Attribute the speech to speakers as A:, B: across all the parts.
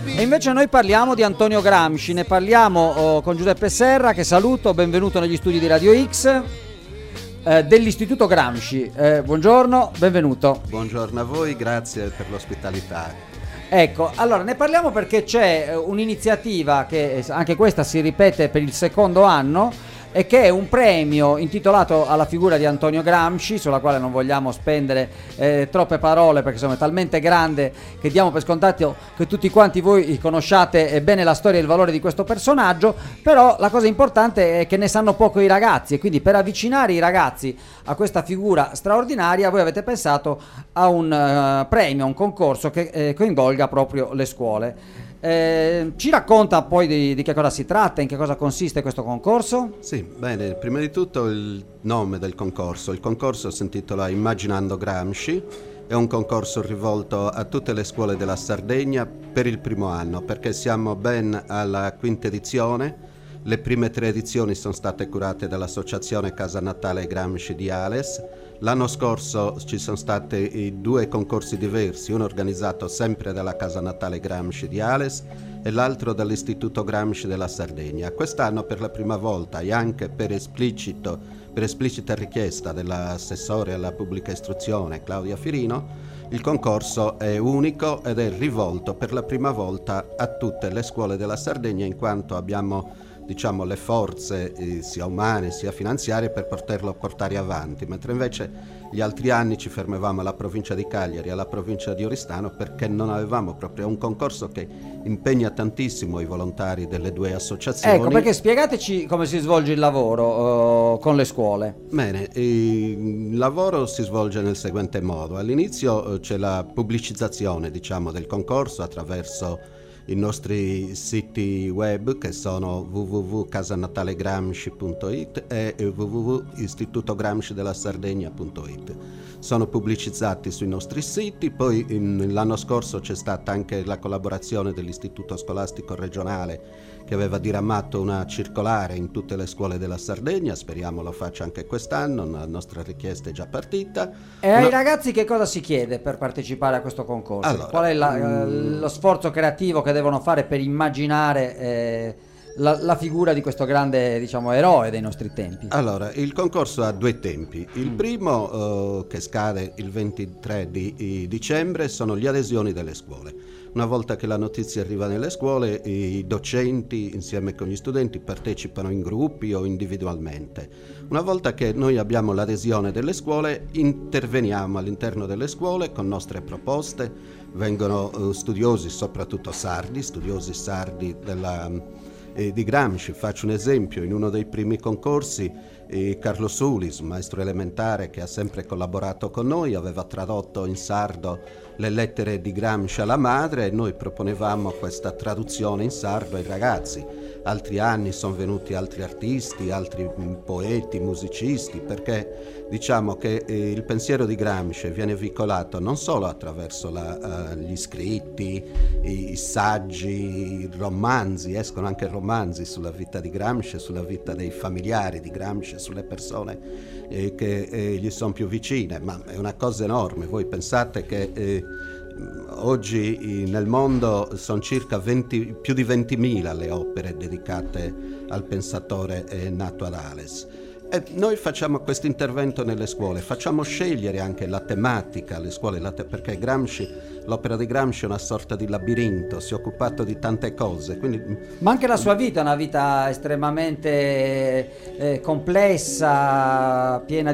A: E invece noi parliamo di Antonio Gramsci, ne parliamo con Giuseppe Serra, che saluto, benvenuto negli studi di Radio X, dell'Istituto Gramsci. Buongiorno, benvenuto.
B: Buongiorno a voi, grazie per l'ospitalità.
A: Ecco, allora ne parliamo perché c'è un'iniziativa che anche questa si ripete per il secondo anno, e che è un premio intitolato alla figura di Antonio Gramsci, sulla quale non vogliamo spendere troppe parole perché insomma è talmente grande che diamo per scontato che tutti quanti voi conosciate bene la storia e il valore di questo personaggio. Però la cosa importante è che ne sanno poco i ragazzi, e quindi per avvicinare i ragazzi a questa figura straordinaria voi avete pensato a un premio, a un concorso che coinvolga proprio le scuole. Ci racconta poi di che cosa si tratta, in che cosa consiste questo concorso?
B: Sì, bene, prima di tutto il nome del concorso. Il concorso si intitola Immaginando Gramsci, è un concorso rivolto a tutte le scuole della Sardegna per il primo anno, perché siamo ben alla quinta edizione. Le prime 3 edizioni sono state curate dall'Associazione Casa Natale Gramsci di Ales. L'anno scorso ci sono stati 2 concorsi diversi, uno organizzato sempre dalla Casa Natale Gramsci di Ales e l'altro dall'Istituto Gramsci della Sardegna. Quest'anno per la prima volta, e anche per esplicita richiesta dell'assessore alla pubblica istruzione Claudia Firino, il concorso è unico ed è rivolto per la prima volta a tutte le scuole della Sardegna, in quanto abbiamo le forze sia umane sia finanziarie per poterlo portare avanti, mentre invece gli altri anni ci fermavamo alla provincia di Cagliari e alla provincia di Oristano perché non avevamo proprio un concorso che impegna tantissimo i volontari delle 2 associazioni.
A: Ecco, perché spiegateci come si svolge il lavoro con le scuole.
B: Bene, il lavoro si svolge nel seguente modo. All'inizio c'è la pubblicizzazione del concorso attraverso i nostri siti web, che sono www.casanatalegramsci.it e www.istitutogramscidelasardegna.it. Sono pubblicizzati sui nostri siti. Poi l'anno scorso c'è stata anche la collaborazione dell'Istituto Scolastico Regionale, che aveva diramato una circolare in tutte le scuole della Sardegna. Speriamo lo faccia anche quest'anno, la nostra richiesta è già partita.
A: E ai ragazzi che cosa si chiede per partecipare a questo concorso? Allora, qual è lo sforzo creativo che devono fare per immaginare la figura di questo grande eroe dei nostri tempi?
B: Allora, il concorso ha 2 tempi. Il primo, che scade il 23 di dicembre, sono le adesioni delle scuole. Una volta che la notizia arriva nelle scuole, i docenti insieme con gli studenti partecipano in gruppi o individualmente. Una volta che noi abbiamo l'adesione delle scuole, interveniamo all'interno delle scuole con nostre proposte. Vengono studiosi, soprattutto studiosi sardi di Gramsci. Faccio un esempio: in uno dei primi concorsi Carlo Sulis, maestro elementare che ha sempre collaborato con noi, aveva tradotto in sardo le lettere di Gramsci alla madre e noi proponevamo questa traduzione in sardo ai ragazzi. Altri anni sono venuti altri artisti, altri poeti, musicisti, perché diciamo che il pensiero di Gramsci viene veicolato non solo attraverso gli scritti, i saggi, i romanzi. Escono anche romanzi sulla vita di Gramsci, sulla vita dei familiari di Gramsci, sulle persone che gli sono più vicine, ma è una cosa enorme. Voi pensate che oggi nel mondo sono circa più di 20.000 le opere dedicate al pensatore nato ad Ales. E noi facciamo questo intervento nelle scuole, facciamo scegliere anche la tematica alle scuole, perché l'opera di Gramsci è una sorta di labirinto, si è occupato di tante cose.
A: Ma anche la sua vita è una vita estremamente complessa, piena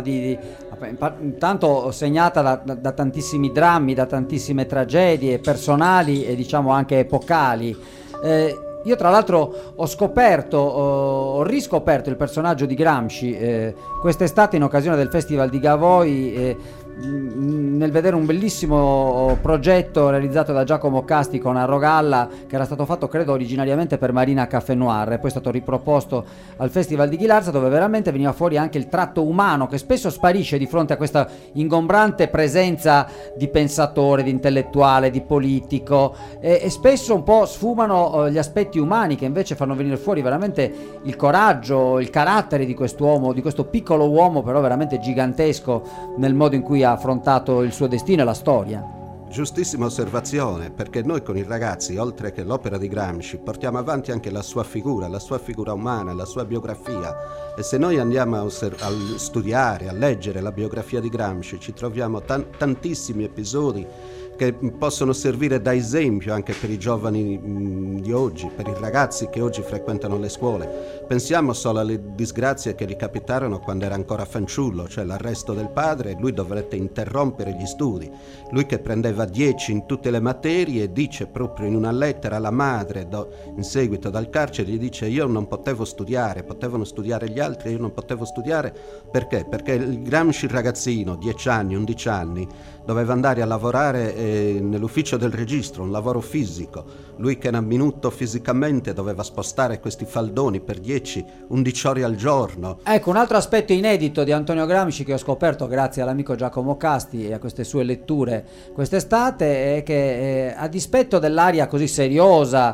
A: intanto segnata da tantissimi drammi, da tantissime tragedie personali e anche epocali. Io tra l'altro ho riscoperto il personaggio di Gramsci quest'estate in occasione del Festival di Gavoi, nel vedere un bellissimo progetto realizzato da Giacomo Casti con Arrogalla, che era stato fatto credo originariamente per Marina Café Noir e poi è stato riproposto al Festival di Ghilarza, dove veramente veniva fuori anche il tratto umano che spesso sparisce di fronte a questa ingombrante presenza di pensatore, di intellettuale, di politico, e spesso un po' sfumano gli aspetti umani che invece fanno venire fuori veramente il coraggio, il carattere di quest'uomo, di questo piccolo uomo però veramente gigantesco nel modo in cui ha affrontato il suo destino e la storia.
B: Giustissima osservazione, perché noi con i ragazzi, oltre che l'opera di Gramsci, portiamo avanti anche la sua figura umana, la sua biografia. E se noi andiamo a studiare, a leggere la biografia di Gramsci, ci troviamo tantissimi episodi che possono servire da esempio anche per i giovani di oggi, per i ragazzi che oggi frequentano le scuole. Pensiamo solo alle disgrazie che gli capitarono quando era ancora fanciullo, cioè l'arresto del padre, lui dovette interrompere gli studi. Lui che prendeva 10 in tutte le materie, dice proprio in una lettera alla madre, in seguito dal carcere, gli dice: io non potevo studiare, potevano studiare gli altri, io non potevo studiare. Perché? Perché il Gramsci ragazzino, 10 anni, 11 anni, doveva andare a lavorare nell'ufficio del registro, un lavoro fisico. Lui che era minuto fisicamente doveva spostare questi faldoni per 10-11 ore al giorno.
A: Ecco, un altro aspetto inedito di Antonio Gramsci che ho scoperto grazie all'amico Giacomo Casti e a queste sue letture quest'estate è che a dispetto dell'aria così seriosa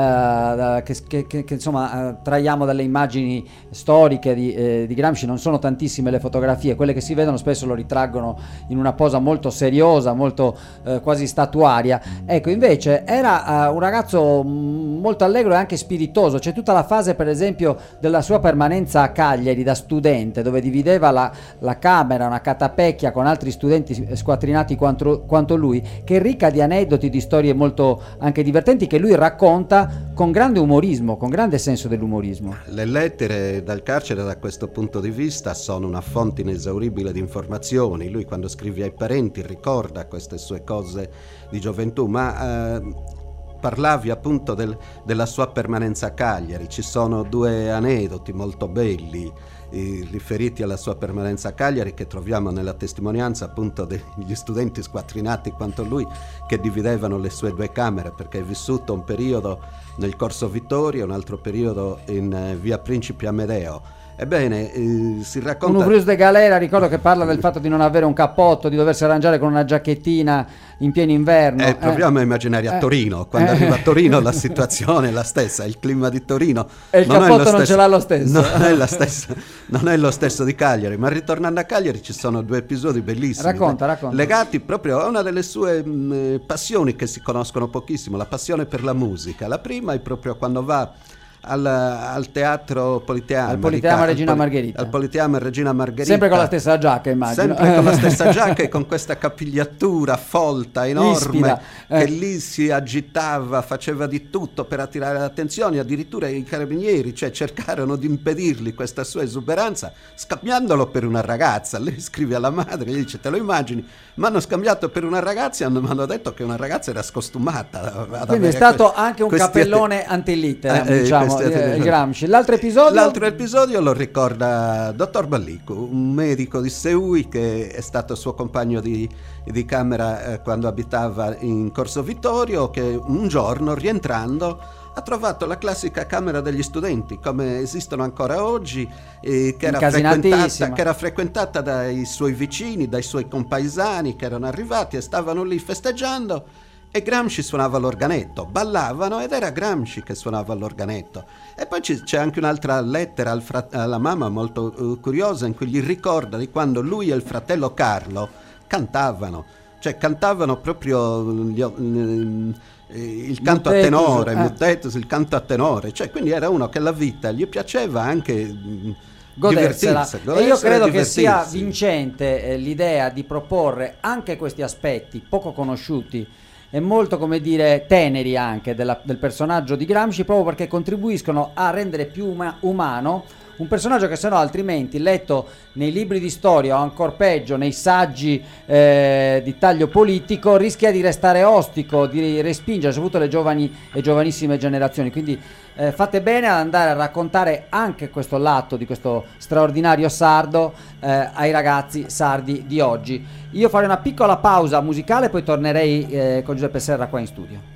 A: che insomma traiamo dalle immagini storiche di Gramsci, non sono tantissime le fotografie, quelle che si vedono spesso lo ritraggono in una posa molto seriosa, molto quasi statuaria. Ecco, invece era un ragazzo molto allegro e anche spiritoso. C'è tutta la fase, per esempio, della sua permanenza a Cagliari da studente, dove divideva la camera, una catapecchia con altri studenti squattrinati quanto lui, che è ricca di aneddoti, di storie molto anche divertenti che lui racconta con grande umorismo, con grande senso dell'umorismo.
B: Le lettere dal carcere da questo punto di vista sono una fonte inesauribile di informazioni. Lui quando scrive ai parenti ricorda queste sue cose di gioventù, ma parlavi appunto della sua permanenza a Cagliari. Ci sono 2 aneddoti molto belli riferiti alla sua permanenza a Cagliari che troviamo nella testimonianza appunto degli studenti squattrinati quanto lui, che dividevano le sue 2 camere, perché è vissuto un periodo nel Corso Vittorio e un altro periodo in via Principe Amedeo. Ebbene, si racconta...
A: Un Bruce de Galera, ricordo, che parla del fatto di non avere un cappotto, di doversi arrangiare con una giacchettina in pieno inverno.
B: Proviamo a immaginare a Torino, quando arriva a Torino la situazione è la stessa, il clima di Torino
A: e il cappotto non ce l'ha lo stesso.
B: Non è lo stesso di Cagliari, ma ritornando a Cagliari ci sono 2 episodi bellissimi.
A: Racconta.
B: Legati proprio a una delle sue passioni che si conoscono pochissimo, la passione per la musica. La prima è proprio quando va al teatro Politeama,
A: al Politeama Regina Margherita.
B: Al Politeama Regina Margherita.
A: Sempre con la stessa giacca, immagino.
B: Sempre con la stessa giacca e con questa capigliatura folta, enorme, che lì si agitava, faceva di tutto per attirare l'attenzione. Addirittura i carabinieri, cioè, cercarono di impedirgli questa sua esuberanza, scambiandolo per una ragazza. Lei scrive alla madre, gli dice: te lo immagini? Mi hanno scambiato per una ragazza e mi hanno detto che una ragazza era scostumata.
A: Quindi è stato anche un cappellone antilitteram, diciamo. Gramsci. L'altro
B: episodio lo ricorda dottor Ballico, un medico di Seui che è stato suo compagno di camera quando abitava in Corso Vittorio, che un giorno, rientrando, ha trovato la classica camera degli studenti, come esistono ancora oggi, che era frequentata dai suoi vicini, dai suoi compaesani che erano arrivati e stavano lì festeggiando. E Gramsci suonava l'organetto, ballavano ed era Gramsci che suonava l'organetto. E poi c'è anche un'altra lettera alla mamma molto curiosa, in cui gli ricorda di quando lui e il fratello Carlo cantavano proprio il canto a tenore, Mutetus, il canto a tenore, cioè quindi era uno che la vita gli piaceva anche
A: godersela. E io credo che sia vincente l'idea di proporre anche questi aspetti poco conosciuti e molto, come dire, teneri anche del personaggio di Gramsci, proprio perché contribuiscono a rendere più umano un personaggio che, se no, altrimenti letto nei libri di storia o ancor peggio nei saggi di taglio politico, rischia di restare ostico, di respingere soprattutto le giovani e giovanissime generazioni. Quindi fate bene ad andare a raccontare anche questo lato di questo straordinario sardo ai ragazzi sardi di oggi. Io farei una piccola pausa musicale, poi tornerei con Giuseppe Serra qua in studio.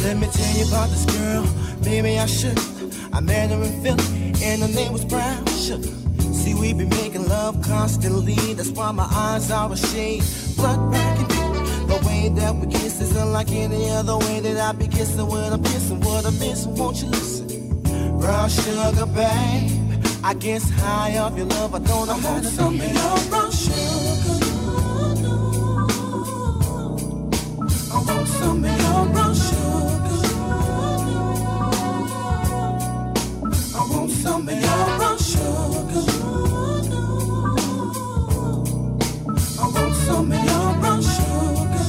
C: Let me tell you about this girl, maybe I should. I met her in Philly, and her name was Brown Sugar. See, we be making love constantly, that's why my eyes are a shade blood back and the way that we kiss isn't like any other way that I be kissing when I'm kissing. What I'm missing, won't you listen? Brown sugar, babe, I guess high off your love, I don't know how to some of your brown sugar. I want some of your brown sugar. I want some of your brown sugar. I want some of your brown sugar.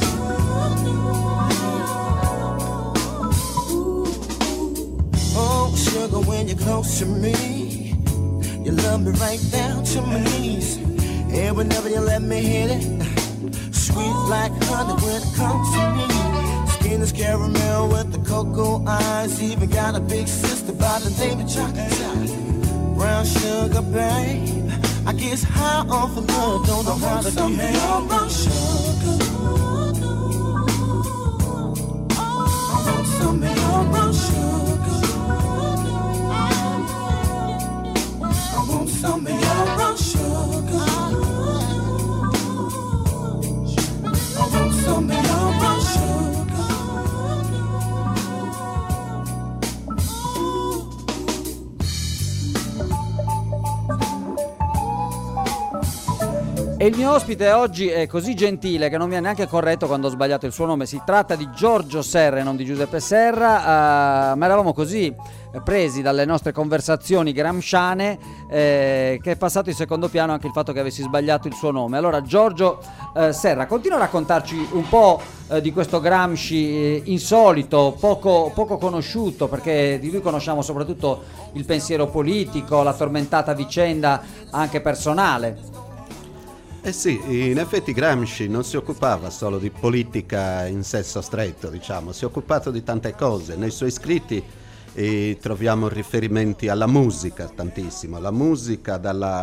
C: Oh, sugar, when you're close to me, you love me right down to my knees. And whenever you let me hit it, sweet like honey when it comes to me. Skin is caramel with the cocoa eyes. Even got a big sister by the name of Chocolate. Brown sugar, babe, I guess high off of love, don't know how to behave. Brown sugar, I want some of your brown sugar. I want some of your brown sugar. I want some of your brown sugar.
A: E il mio ospite oggi è così gentile che non mi ha neanche corretto quando ho sbagliato il suo nome. Si tratta di Giorgio Serra e non di Giuseppe Serra, ma eravamo così presi dalle nostre conversazioni gramsciane che è passato in secondo piano anche il fatto che avessi sbagliato il suo nome. Allora Giorgio Serra, continua a raccontarci un po' di questo Gramsci insolito, poco conosciuto, perché di lui conosciamo soprattutto il pensiero politico, la tormentata vicenda anche personale.
B: Eh sì, in effetti Gramsci non si occupava solo di politica in senso stretto, diciamo, si è occupato di tante cose. Nei suoi scritti troviamo riferimenti alla musica tantissimo, alla musica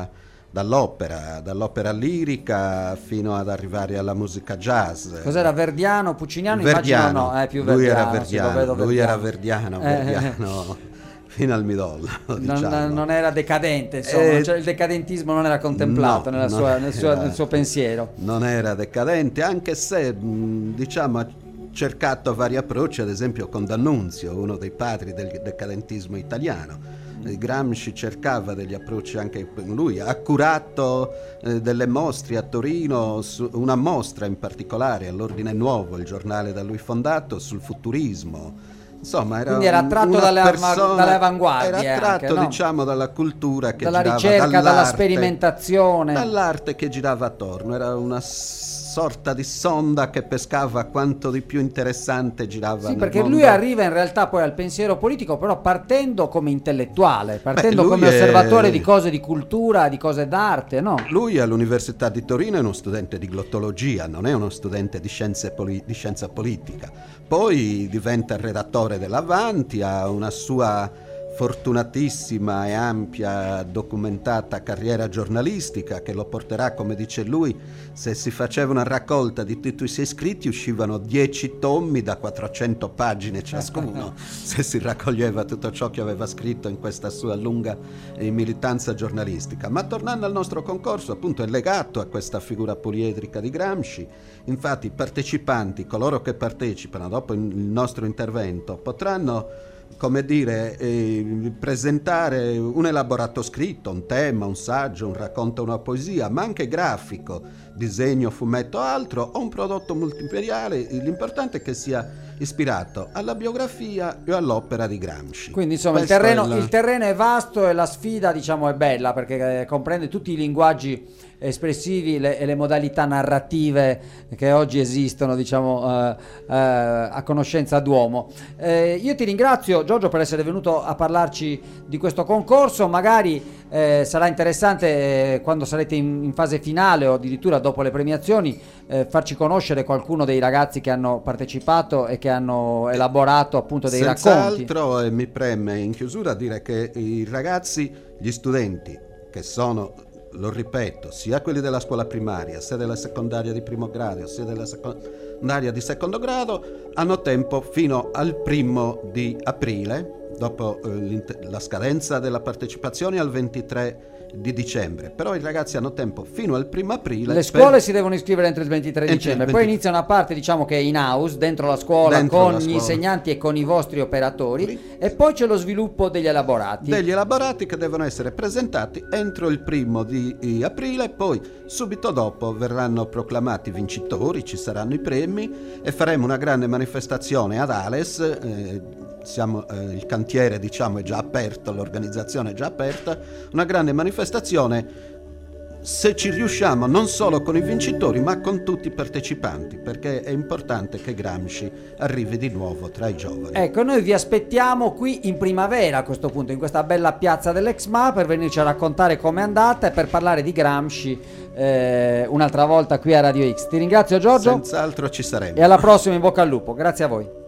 B: dall'opera lirica fino ad arrivare alla musica jazz.
A: Cos'era, verdiano, pucciniano?
B: Verdiano,
A: Immagino no, più
B: lui
A: verdiano,
B: era verdiano. Fino al midollo, diciamo.
A: Non era decadente, insomma, cioè il decadentismo non era contemplato nel suo pensiero.
B: Non era decadente, anche se diciamo ha cercato vari approcci, ad esempio con D'Annunzio, uno dei padri del decadentismo italiano. Gramsci cercava degli approcci anche lui, ha curato delle mostre a Torino, una mostra in particolare all'Ordine Nuovo, il giornale da lui fondato, sul futurismo. Insomma,
A: quindi era attratto dalle avanguardie,
B: era attratto
A: anche, no?
B: Diciamo dalla cultura che
A: dalla
B: girava,
A: ricerca, dalla sperimentazione,
B: dall'arte che girava attorno. Era una sorta di sonda che pescava quanto di più interessante girava nel
A: perché
B: mondo.
A: lui arriva in realtà poi al pensiero politico, però partendo come intellettuale, partendo come osservatore di cose di cultura, di cose d'arte, no?
B: Lui all'Università di Torino è uno studente di glottologia, non è uno studente di scienza politica. Poi diventa redattore dell'Avanti, ha una sua fortunatissima e ampia documentata carriera giornalistica che lo porterà, come dice lui, se si faceva una raccolta di tutti i suoi scritti uscivano 10 tommi da 400 pagine ciascuno, se si raccoglieva tutto ciò che aveva scritto in questa sua lunga militanza giornalistica. Ma tornando al nostro concorso, appunto, è legato a questa figura poliedrica di Gramsci. Infatti i partecipanti, coloro che partecipano dopo il nostro intervento, potranno, come dire, presentare un elaborato scritto, un tema, un saggio, un racconto, una poesia, ma anche grafico, disegno, fumetto o altro, o un prodotto multimediale. L'importante è che sia ispirato alla biografia o all'opera di Gramsci.
A: Quindi insomma il terreno è vasto e la sfida, diciamo, è bella, perché comprende tutti i linguaggi espressivi e le modalità narrative che oggi esistono, diciamo, a conoscenza d'uomo. Io ti ringrazio, Giorgio, per essere venuto a parlarci di questo concorso. Magari sarà interessante quando sarete in fase finale o addirittura dopo le premiazioni farci conoscere qualcuno dei ragazzi che hanno partecipato e che hanno elaborato appunto dei racconti.
B: Senz'altro, mi preme in chiusura dire che i ragazzi, gli studenti che sono, lo ripeto, sia quelli della scuola primaria, sia della secondaria di primo grado, sia della un'area di secondo grado, hanno tempo fino al 1° dopo la scadenza della partecipazione al 23 di dicembre, però i ragazzi hanno tempo fino al 1 aprile.
A: Le scuole si devono iscrivere entro il 23 dicembre, poi inizia una parte, diciamo, che è in house, dentro la scuola, con gli insegnanti e con i vostri operatori, e poi c'è lo sviluppo degli elaborati.
B: Degli elaborati che devono essere presentati entro il 1 aprile, poi subito dopo verranno proclamati vincitori, ci saranno i premi e faremo una grande manifestazione ad Ales. Il cantiere, diciamo, è già aperto, l'organizzazione è già aperta, una grande manifestazione, se ci riusciamo, non solo con i vincitori ma con tutti i partecipanti, perché è importante che Gramsci arrivi di nuovo tra i giovani.
A: Ecco, noi vi aspettiamo qui in primavera, a questo punto, in questa bella piazza dell'Exma, per venirci a raccontare com'è andata e per parlare di Gramsci un'altra volta qui a Radio X. Ti ringrazio, Giorgio.
B: Senz'altro ci saremo.
A: E alla prossima, in bocca al lupo. Grazie a voi.